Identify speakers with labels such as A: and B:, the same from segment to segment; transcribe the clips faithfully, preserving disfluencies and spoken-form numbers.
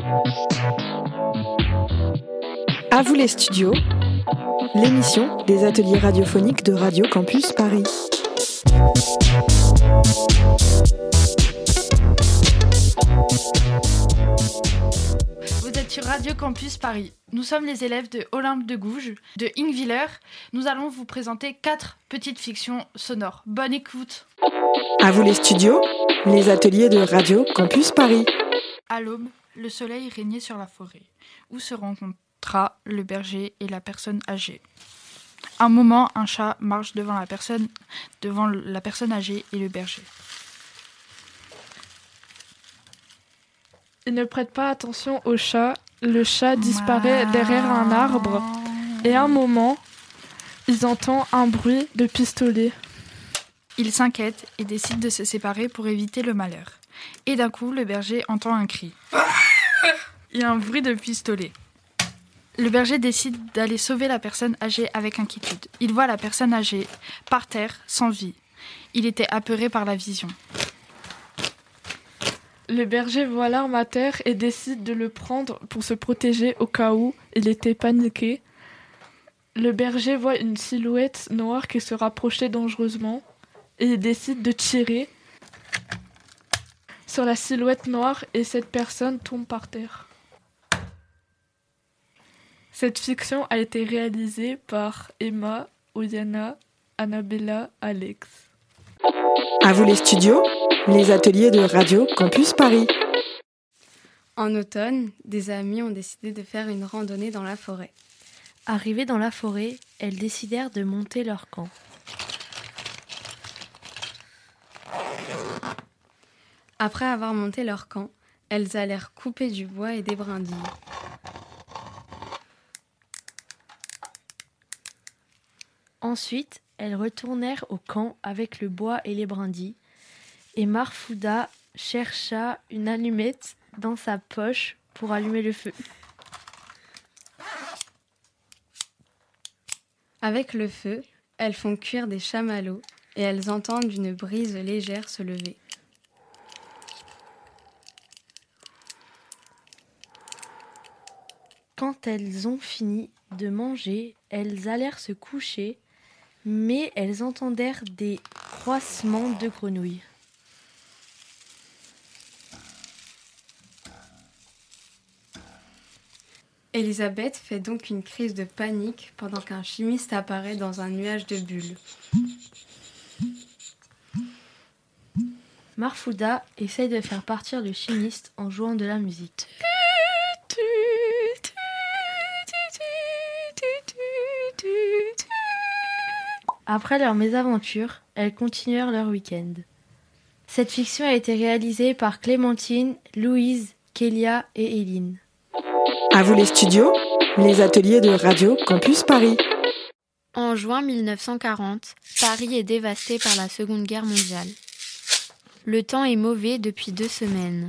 A: À vous les studios, l'émission des ateliers radiophoniques de Radio Campus Paris.
B: Vous êtes sur Radio Campus Paris. Nous sommes les élèves de Olympe de Gouges, de Ingwiller. Nous allons vous présenter quatre petites fictions sonores. Bonne écoute.
A: À vous les studios, les ateliers de Radio Campus Paris.
B: À l'aube, le soleil régnait sur la forêt, où se rencontra le berger et la personne âgée. Un moment, un chat marche devant la personne, devant la personne âgée et le berger.
C: Il ne prête pas attention au chat. Le chat disparaît derrière un arbre. Et à un moment, ils entendent un bruit de pistolet.
B: Ils s'inquiètent et décident de se séparer pour éviter le malheur. Et d'un coup, le berger entend un cri. Il y a un bruit de pistolet. Le berger décide d'aller sauver la personne âgée avec inquiétude. Il voit la personne âgée par terre, sans vie. Il était apeuré par la vision.
C: Le berger voit l'arme à terre et décide de le prendre pour se protéger au cas où il était paniqué. Le berger voit une silhouette noire qui se rapprochait dangereusement et il décide de tirer sur la silhouette noire et cette personne tombe par terre. Cette fiction a été réalisée par Emma, Oyana, Annabella, Alex.
A: À vous les studios, les ateliers de Radio Campus Paris.
D: En automne, des amis ont décidé de faire une randonnée dans la forêt.
E: Arrivées dans la forêt, elles décidèrent de monter leur camp.
D: Après avoir monté leur camp, elles allèrent couper du bois et des brindilles.
E: Ensuite, elles retournèrent au camp avec le bois et les brindilles, et Marfouda chercha une allumette dans sa poche pour allumer le feu.
D: Avec le feu, elles font cuire des chamallows et elles entendent une brise légère se lever.
E: Quand elles ont fini de manger, elles allèrent se coucher, mais elles entendèrent des croissements de grenouilles.
D: Elisabeth fait donc une crise de panique pendant qu'un chimiste apparaît dans un nuage de bulles.
E: Marfouda essaye de faire partir le chimiste en jouant de la musique. Après leur mésaventure, elles continuèrent leur week-end. Cette fiction a été réalisée par Clémentine, Louise, Kélia et Éline.
A: À vous les studios, les ateliers de Radio Campus Paris.
F: En juin mille neuf cent quarante, Paris est dévasté par la Seconde Guerre mondiale. Le temps est mauvais depuis deux semaines.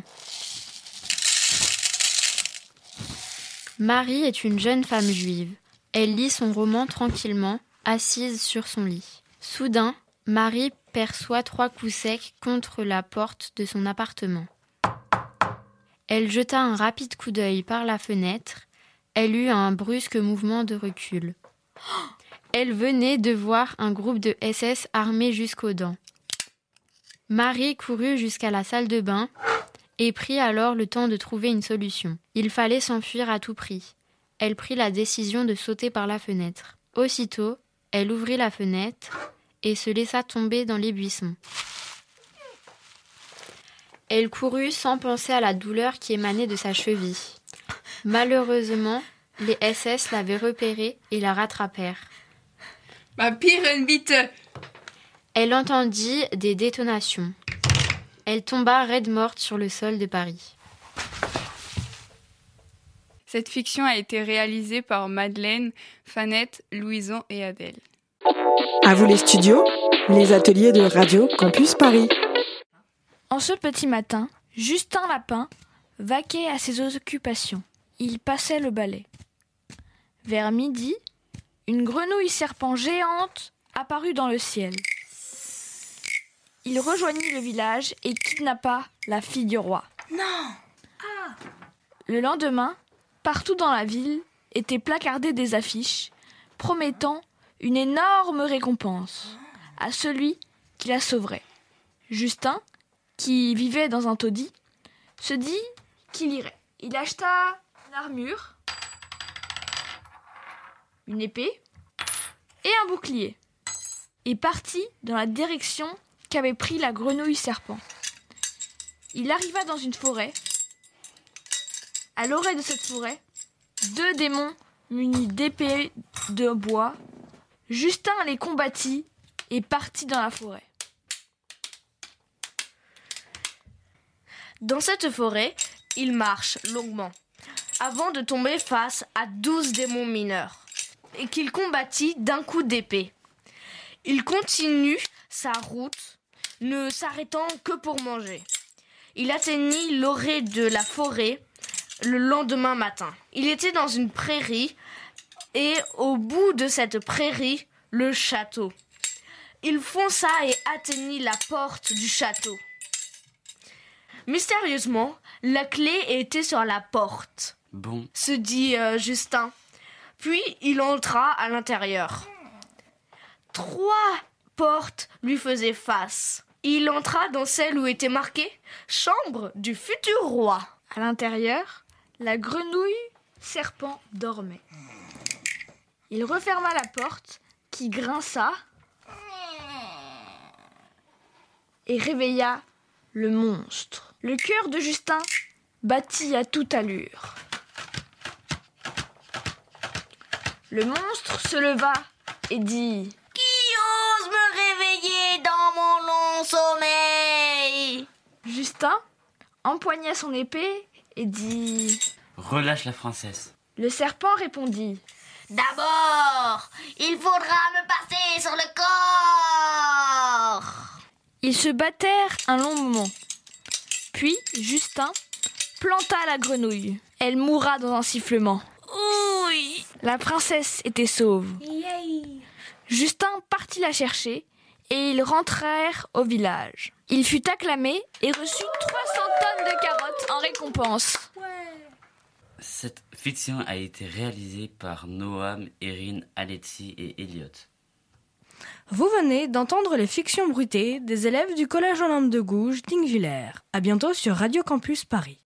F: Marie est une jeune femme juive. Elle lit son roman tranquillement, assise sur son lit. Soudain, Marie perçoit trois coups secs contre la porte de son appartement. Elle jeta un rapide coup d'œil par la fenêtre. Elle eut un brusque mouvement de recul. Elle venait de voir un groupe de S S armés jusqu'aux dents. Marie courut jusqu'à la salle de bain et prit alors le temps de trouver une solution. Il fallait s'enfuir à tout prix. Elle prit la décision de sauter par la fenêtre. Aussitôt, elle ouvrit la fenêtre et se laissa tomber dans les buissons. Elle courut sans penser à la douleur qui émanait de sa cheville. Malheureusement, les S S l'avaient repérée et la rattrapèrent.
G: Ma pire vite.
F: Elle entendit des détonations. Elle tomba raide morte sur le sol de Paris.
G: Cette fiction a été réalisée par Madeleine, Fanette, Louison et Adèle.
A: À vous les studios, les ateliers de Radio Campus Paris.
H: En ce petit matin, Justin Lapin vaquait à ses occupations. Il passait le balai. Vers midi, une grenouille serpent géante apparut dans le ciel. Il rejoignit le village et kidnappa la fille du roi.
I: Non. Ah.
H: Le lendemain, partout dans la ville, étaient placardées des affiches promettant une énorme récompense à celui qui la sauverait. Justin, qui vivait dans un taudis, se dit qu'il irait. Il acheta une armure, une épée et un bouclier et partit dans la direction qu'avait pris la grenouille serpent. Il arriva dans une forêt. À l'orée de cette forêt, deux démons munis d'épées de bois. Justin les combattit et partit dans la forêt.
I: Dans cette forêt, il marche longuement, avant de tomber face à douze démons mineurs, et qu'il combattit d'un coup d'épée. Il continue sa route, ne s'arrêtant que pour manger. Il atteignit l'orée de la forêt le lendemain matin. Il était dans une prairie, et au bout de cette prairie, le château. Il fonça et atteignit la porte du château. Mystérieusement, la clé était sur la porte.
J: Bon,
I: Se dit euh, Justin. Puis il entra à l'intérieur. Trois portes lui faisaient face. Il entra dans celle où était marqué « Chambre du futur roi ».
H: À l'intérieur, la grenouille serpent dormait. Il referma la porte qui grinça et réveilla le monstre. Le cœur de Justin battit à toute allure. Le monstre se leva et dit
I: « Qui ose me réveiller dans mon long sommeil ?»
H: Justin empoigna son épée et dit
J: « Relâche la princesse. »
H: Le serpent répondit
I: « D'abord, il faudra me passer sur le corps !»
H: Ils se battèrent un long moment. Puis Justin planta la grenouille. Elle mourra dans un sifflement.
I: Oui.
H: La princesse était sauve. Justin partit la chercher et ils rentrèrent au village. Il fut acclamé et reçut trois cents tonnes de carottes en récompense.
J: Cette fiction a été réalisée par Noam, Erin, Alexis et Elliot.
K: Vous venez d'entendre les fictions bruitées des élèves du Collège Olympe de Gouges d'Ingvillers. À bientôt sur Radio Campus Paris.